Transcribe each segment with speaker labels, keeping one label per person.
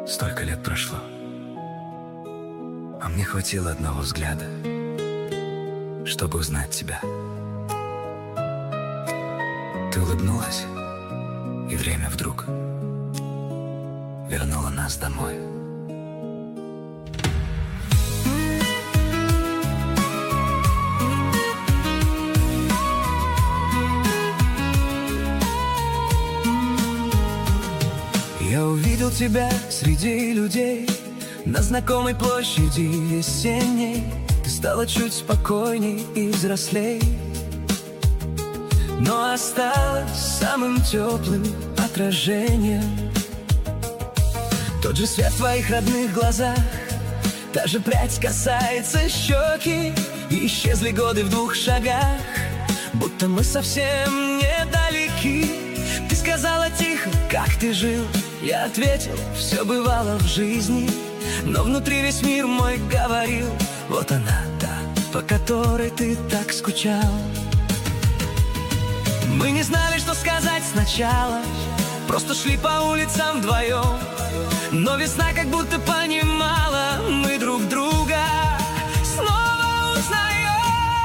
Speaker 1: Столько лет прошло, а мне хватило одного взгляда, чтобы узнать тебя. Ты улыбнулась, и время вдруг вернуло нас домой. Я увидел тебя среди людей на знакомой площади весенней. Ты стала чуть спокойней и взрослей, но осталась самым теплым отражением. Тот же свет в твоих родных глазах, та же прядь касается щеки, и исчезли годы в 2 шагах, будто мы совсем недалеки. Ты сказала тихо, как ты жил. Я ответил, все бывало в жизни, но внутри весь мир мой говорил: вот она, та, по которой ты так скучал. Мы не знали, что сказать сначала, просто шли по улицам вдвоем, но весна как будто понимала, мы друг друга снова узнаем.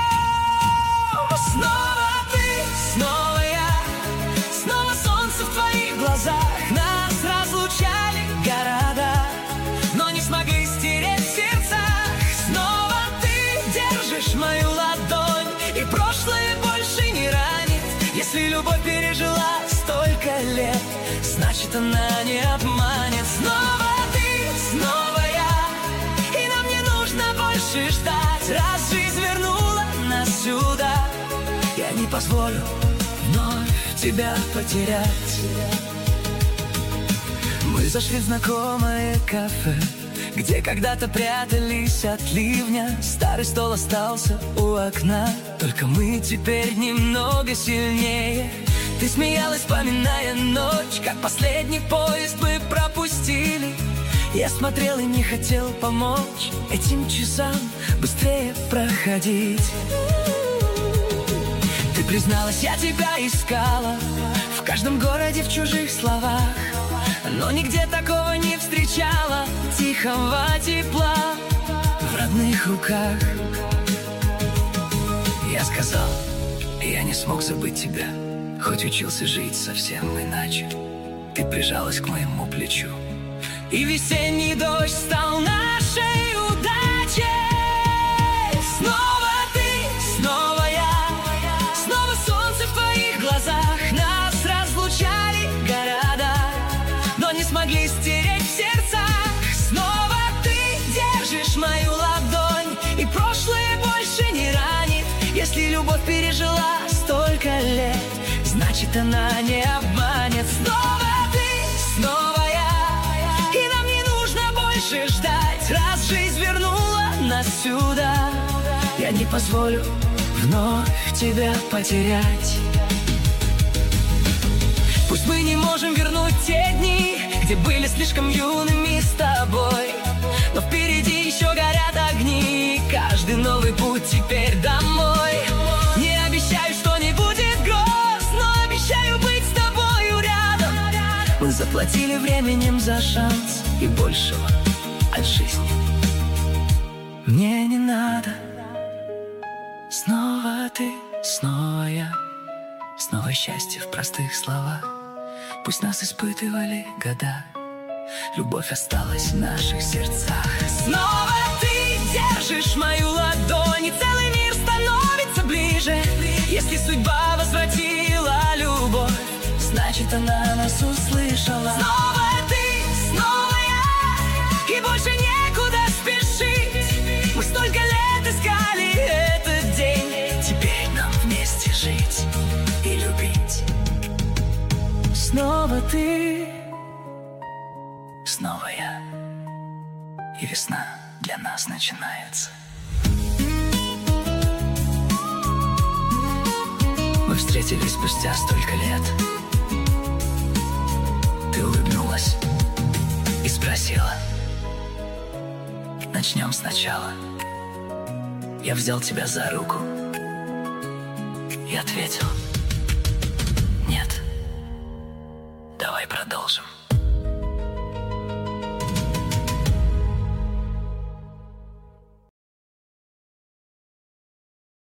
Speaker 1: Снова ты, снова я, снова солнце в твоих глазах. Нас разлучали города, но не смогли стереть в сердцах. Снова ты держишь мою ладонь, и прошлое больше не ранит. Если любовь пережила столько лет, значит, она не обманет. Снова ты, снова я, и нам не нужно больше ждать. Раз жизнь вернула нас сюда, я не позволю вновь тебя потерять. Мы зашли в знакомое кафе, где когда-то прятались от ливня. Старый стол остался у окна, только мы теперь немного сильнее. Ты смеялась, вспоминая ночь, как последний поезд мы пропустили. Я смотрел и не хотел помочь этим часам быстрее проходить. Ты призналась, я тебя искала в каждом городе, в чужих словах, но нигде такого не встречала тихого тепла в родных руках. Я сказал, я не смог забыть тебя, хоть учился жить совсем иначе. Ты прижалась к моему плечу, и весенний дождь стал нашей удачей. Снова ты, снова я, снова солнце в твоих глазах. Нас разлучали города, но не смогли стереть в сердцах. Снова ты держишь мою ладонь, и прошлое больше не ранит. Если любовь пережила столько лет, значит, она не обманет. Снова ты, снова я, и нам не нужно больше ждать. Раз жизнь вернула нас сюда, я не позволю вновь тебя потерять. Пусть мы не можем вернуть те дни, где были слишком юными с тобой, но впереди еще горят огни, каждый новый путь теперь домой. Не обещаю, что не будет гроз, но обещаю быть с тобою рядом. Мы заплатили временем за шанс, и большего от жизни мне не надо. Снова ты, снова я, снова счастье в простых словах. Пусть нас испытывали года, любовь осталась в наших сердцах. Снова ты держишь мою ладонь, и целый мир становится ближе. Если судьба возвратила любовь, значит, она нас услышала. Снова ты, снова я, и больше некуда спешить. Мы столько лет искали этот день, теперь нам вместе жить и любить. Снова ты, снова я, и весна для нас начинается. Мы встретились спустя столько лет. Ты улыбнулась и спросила: начнем сначала. Я взял тебя за руку и ответил: нет, давай продолжим.